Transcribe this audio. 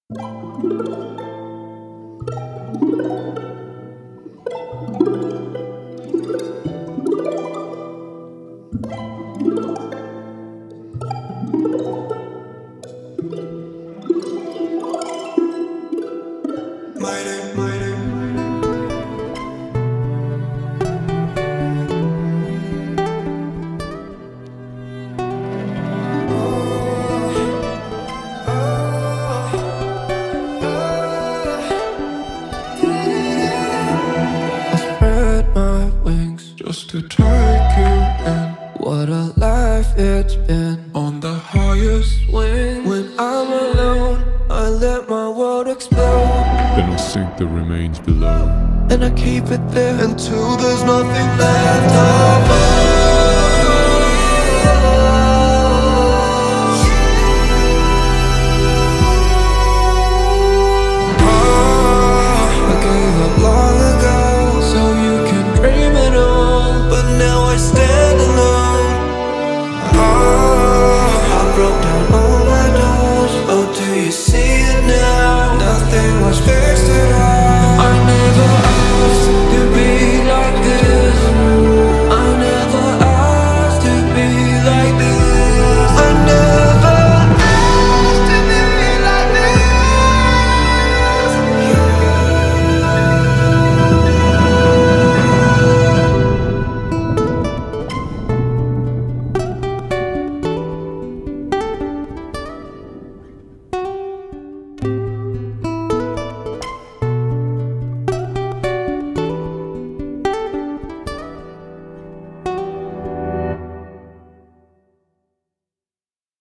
Spread my wings just to take you in. What a life it's been, on the highest wing. When I'm alone, I let my world explode. Then I'll sink the remains below, and I keep it there until there's nothing left of us.